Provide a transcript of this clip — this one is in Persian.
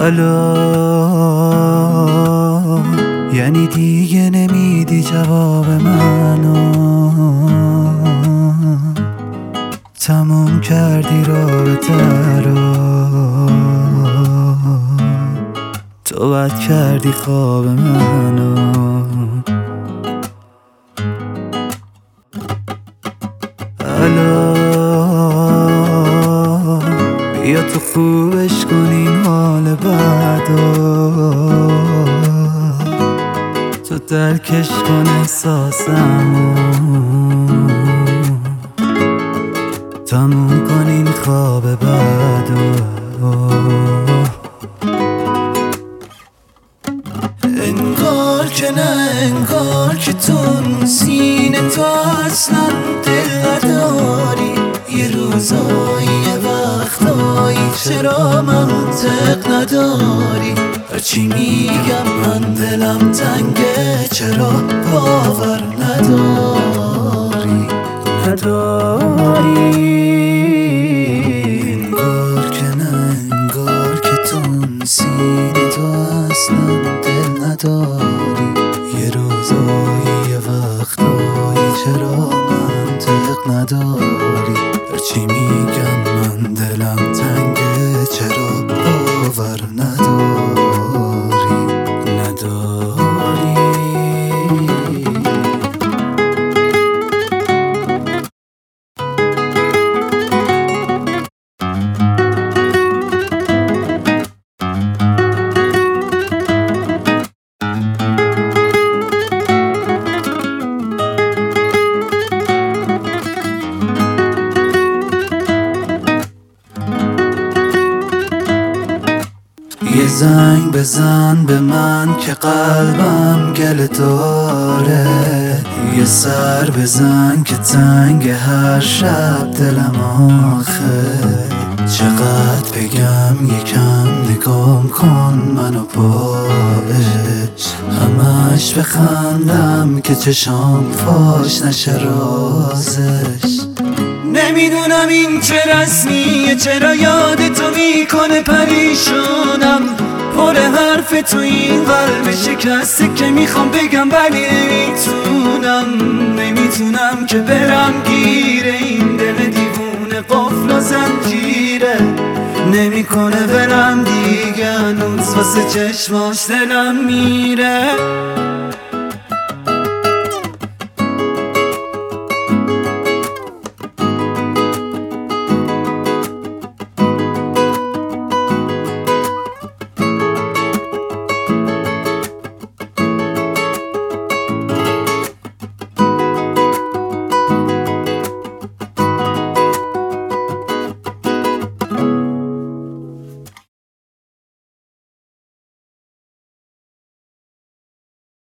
الو، یعنی دیگه نمیدی جواب منو، تموم کردی رابطه رو، تو بد کردی خواب منو. الو، بیا تو خوبش کن این حال بعدو، تو درکش کن احساسمو، تموم کن این خواب بعدو. انگار که نه انگار که تو سینه تو اصلا دل نداری، یه روزایی یه وقتایی چرا منطق نداری، هرچی میگم من دلم تنگه چرا باور نداری. انگار که نه انگار که تو سینه تو اصلا دل نداری، یه روزایی یه وقتایی چرا منطق نداری، هرچی میگم من دلم تنگه چرا باور نداری. یه زنگ بزن به من که قلبم گله داره، یه سر بزن که تنگ هر شب دلم آخه، چقدر بگم یکم نگام کن منو باش، همش بخندم که چشام فاش نشه رازش. نمیدونم این چه رسمیه، چرا یاد تو میکنه پریشونم، پر حرف تو این قلب شکسته که میخوام بگم ولی نمیتونم که برم گیره این دل دیوونه قفل و زنجیره، نمیکنه برم دیگه هنوز واسه چشماش دلم میره.